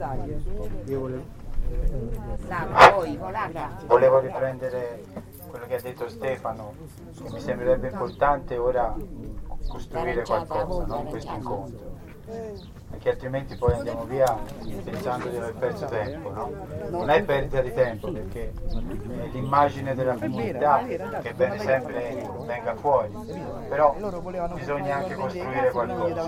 Volevo riprendere quello che ha detto Stefano, che mi sembrerebbe importante ora costruire qualcosa, no? In questo incontro, perché altrimenti poi andiamo via pensando di aver perso tempo, no? Non è perdita di tempo, perché è l'immagine della comunità che è bene sempre venga fuori, però bisogna anche costruire qualcosa.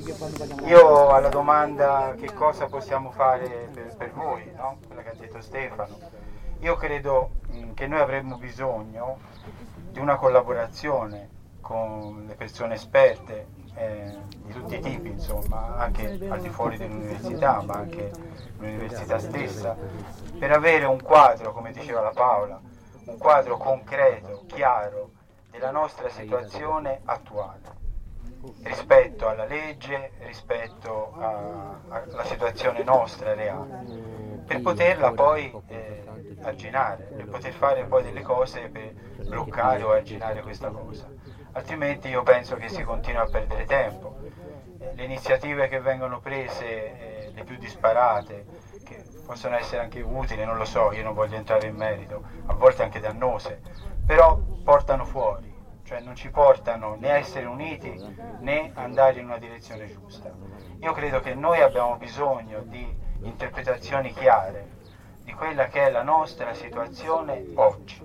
Io alla domanda che cosa possiamo fare per voi, no? Quella che ha detto Stefano, io credo che noi avremmo bisogno di una collaborazione con le persone esperte di tutti i tipi, insomma, anche al di fuori dell'università, ma anche l'università stessa, per avere un quadro, come diceva la Paola, un quadro concreto, chiaro, della nostra situazione attuale, rispetto alla legge, rispetto alla situazione nostra reale, per poterla poi arginare, per poter fare poi delle cose per bloccare o arginare questa cosa. Altrimenti io penso che si continua a perdere tempo. Le iniziative che vengono prese, le più disparate, che possono essere anche utili, non lo so, io non voglio entrare in merito, a volte anche dannose, però portano fuori, cioè non ci portano né a essere uniti né andare in una direzione giusta. Io credo che noi abbiamo bisogno di interpretazioni chiare di quella che è la nostra situazione oggi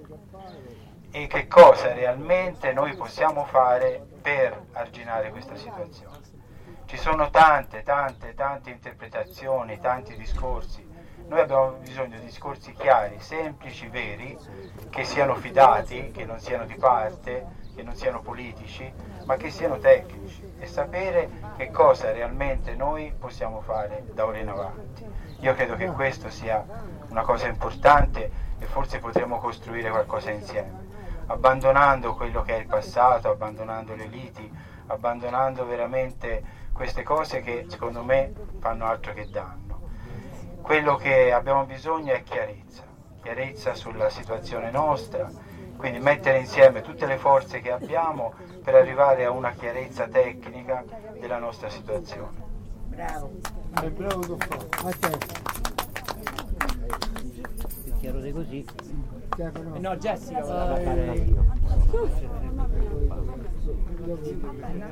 e che cosa realmente noi possiamo fare per arginare questa situazione. Ci sono tante interpretazioni, tanti discorsi. Noi abbiamo bisogno di discorsi chiari, semplici, veri, che siano fidati, che non siano di parte, che non siano politici, ma che siano tecnici, e sapere che cosa realmente noi possiamo fare da ora in avanti. Io credo che questo sia una cosa importante e forse potremo costruire qualcosa insieme, abbandonando quello che è il passato, abbandonando le liti, abbandonando veramente queste cose che secondo me fanno altro che danno. Quello che abbiamo bisogno è chiarezza sulla situazione nostra, quindi mettere insieme tutte le forze che abbiamo per arrivare a una chiarezza tecnica della nostra situazione. Bravo. Bravo, più chiaro di così. No, Jessica voleva parlare.